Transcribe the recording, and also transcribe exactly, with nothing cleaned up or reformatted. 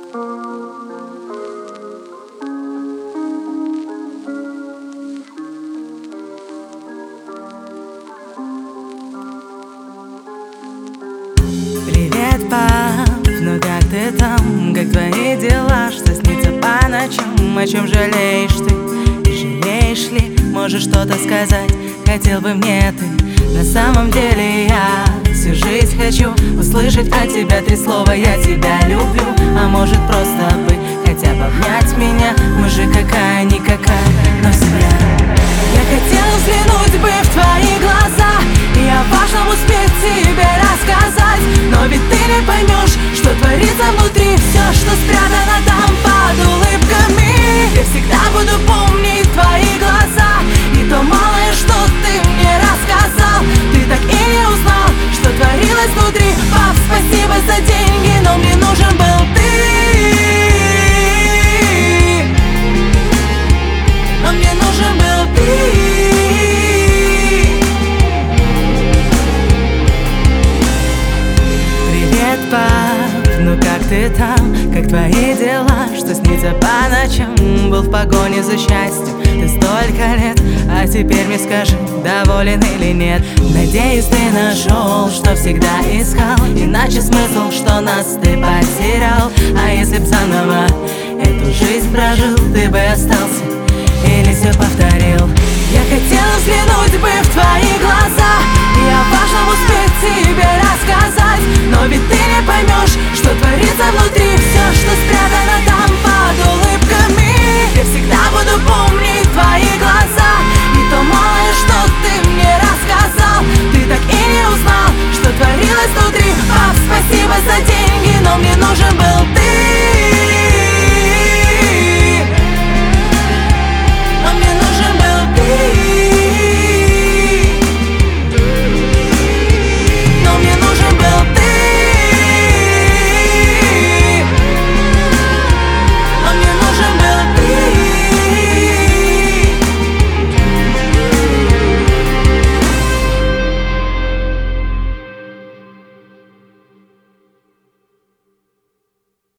Привет, пап, ну как ты там? Как твои дела? Что снится по ночам? О чем жалеешь ты? И жалеешь ли? Можешь что-то сказать? Хотел бы мне ты. На самом деле я всю жизнь хочу услышать от тебя три слова: я тебя люблю. А может просто бы хотя бы обнять меня? Мы же какая-никакая, но семья. Я хотела взглянуть бы в твои глаза и о важном успеть тебе рассказать. Но ведь ты не поймешь, что творится внутри, все, что спрятано там под улыбками. Я всегда буду помнить твои глаза и то малое, что ты мне рассказал. Ты так и не узнал, что творилось внутри. Пап, спасибо за деньги, но мне нужен был ты. Но мне нужен был ты. Пап, ну как ты там? Как твои дела? Что снится по ночам? Был в погоне за счастьем ты столько лет, а теперь мне скажи, доволен или нет? Надеюсь, ты нашел, что всегда искал, иначе смысл, что нас ты потерял. А если б заново эту жизнь прожил, ты бы остался или все повторил? Я хотела взглянуть бы в твои глаза и о важном успеть тебе рассказать. Но ведь ты не поймешь, что творится внутри, все, что спрятано там под улыбками. Я всегда буду помнить твои глаза и то малое, что ты мне рассказал. Ты так и не узнал, что творилось внутри. Пап, спасибо за деньги, но мне нужен был